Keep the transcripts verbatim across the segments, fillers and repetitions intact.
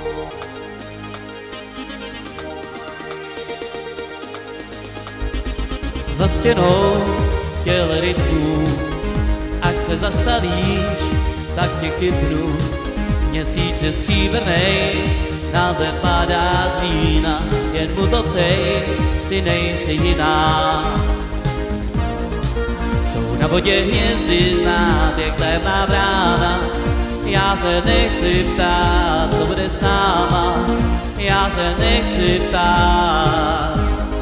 Za stěnou těl rytmů, až se zastavíš, tak tě chytnu. Měsíc je stříbrnej, na zem padá z vína, jen mu to cej, ty nejsi jiná. Jsou na vodě hvězdy znát, jak tajemná brána, já se nechci ptát, co bude s náma, já se nechci ptát.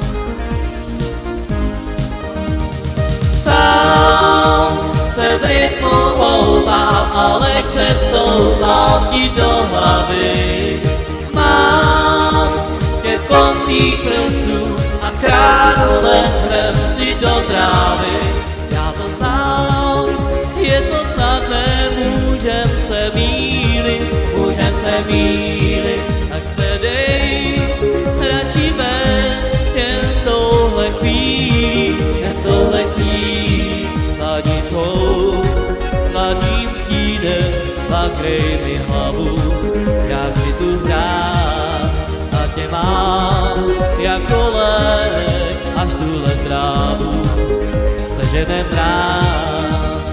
Sám se v rytmu houpám, ale přestoupám ti do hlavy. Mám tě v koncích prstů a kránu lehrem si do trávy. Já to znám, je to snadné, můžem se mýlit, můžem se mýlit, tak se dej radši bez, jen touhle chvíli, jen touhle chvíli, hladicou, hladným stínem, pak grej mi hlavu, jak mi tu hrát, a tě mám jako lek, až tuhle trávu sežene mráz.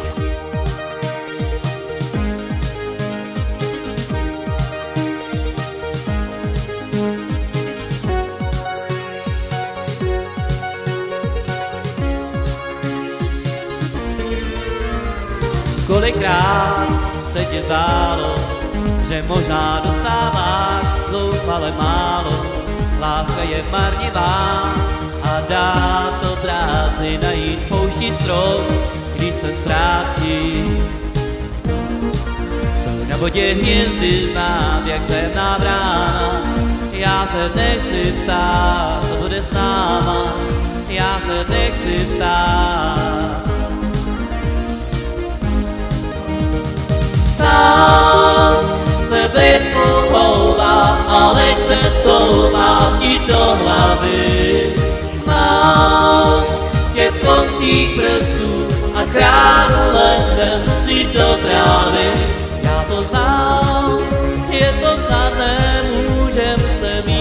Kolikrát se tě zdálo, že možná dostáváš zoufale málo, láska je marnivá a dá to práci najít v poušti strop, když se ztrácí. Jsou na vodě hvězdy znát, jak temná brána, já se nechci ptát, co bude s náma, já se nechci ptát. Sám se v rytmu houpám, ale přestoupám ti do hlavy. Mám tě v koncích prstů a kránu lehrem si do trávy. Já to znám, je to snadné, můžem se mít.